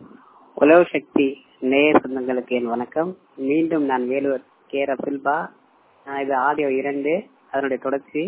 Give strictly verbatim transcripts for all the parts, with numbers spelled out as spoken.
உலக சக்தி நேய சொந்தங்களுக்கு என் வணக்கம். மீண்டும் நான் வேலூர் கே ரபில்பா. இது ஆடியோ இரண்டு, அதனுடைய தொடர்ச்சி.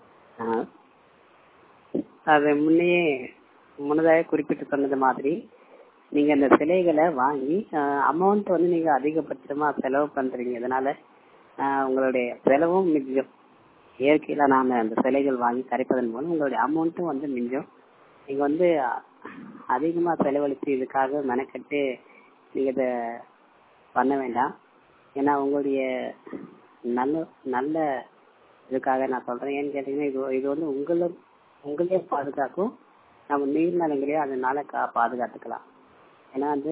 அது முன்னையே முன்னதாக குறிப்பிட்டு சொன்னது மாதிரி நீங்க அந்த சிலைகளை வாங்கி அமௌண்ட் வந்து நீங்க அதிகபட்சமா செலவு பண்றீங்க. இதனால உங்களுடைய செலவும் மிஞ்சும். இயற்கையில நாம அந்த சிலைகள் வாங்கி கரைப்பதன் மூலம் உங்களுடைய அமௌண்ட்டும் வந்து மிஞ்சும். நீங்க வந்து அதிகமா செலவழிச்சு இதுக்காக மெனக்கட்டு நீங்க இத பண்ண வேண்டாம். ஏன்னா உங்களுடைய நல்ல நல்ல இதுக்காக நான் சொல்றேன். ஏன்னு கேட்டீங்கன்னா இது இது வந்து உங்களை உங்களையே பாதுகாக்கும், நம்ம நீர்நிலைகளையும் அதனால பாதுகாத்துக்கலாம். ஏன்னா வந்து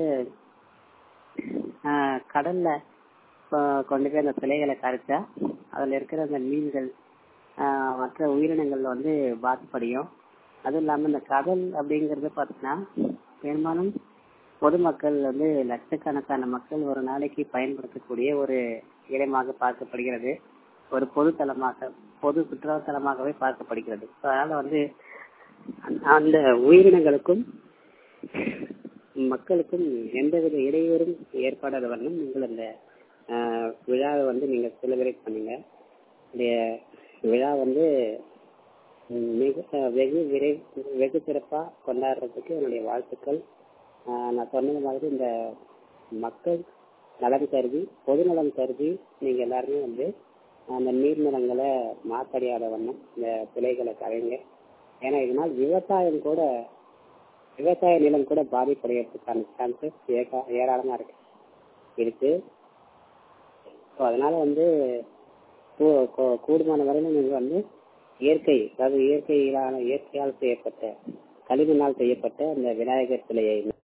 ஆஹ் கடல்ல கொண்டு போய் அந்த சிலைகளை கரைச்சா அதுல இருக்கிற அந்த மீன்கள் ஆஹ் மற்ற உயிரினங்கள் வந்து பாதிப்படையும். அதுவும் இல்லாம இந்த கடல் அப்படிங்கறது பாத்தீங்கன்னா பெரும்பாலும் பொதுமக்கள் வந்து லட்சக்கணக்கான மக்கள் ஒரு நாளைக்கு பயன்படுத்தக்கூடிய ஒரு இடமாக பார்க்கப்படுகிறது. ஒரு பொது தலமாக பொது சுற்றுலா தலமாகவே பார்க்கப்படுகிறது. அதனால வந்து அந்த உயிரினங்களுக்கும் மக்களுக்கும் எந்தவித இடையூறும் ஏற்படாத வண்ணம் நீங்கள் அந்த விழாவை வந்து நீங்க செலிபிரேட் பண்ணுங்க. இந்த விழா வந்து மிக வெகு விரை வெகு சிறப்பா கொண்டாடுறதுக்கு என்னுடைய வாழ்த்துக்கள். நான் சொன்னது மாதிரி இந்த மக்கள் நலன் கருதி, பொது நலன் கருதி நீங்க எல்லாருமே வந்து அந்த நீர்நிலங்களை மாத்தடையாத வண்ணம் இந்த சிலைகளை கரைங்க. ஏன்னா இதனால் விவசாயம் கூட விவசாய நிலம் கூட பாதிப்படைகிறதுக்கான சான்சஸ் ஏராளமா இருக்கு இருக்கு அதனால வந்து கூடுமான வரையிலும் நீங்க வந்து இயற்கை அதாவது இயற்கையிலான இயற்கையால் செய்யப்பட்ட களிமண்ணால் செய்யப்பட்ட அந்த விநாயகர் சிலையை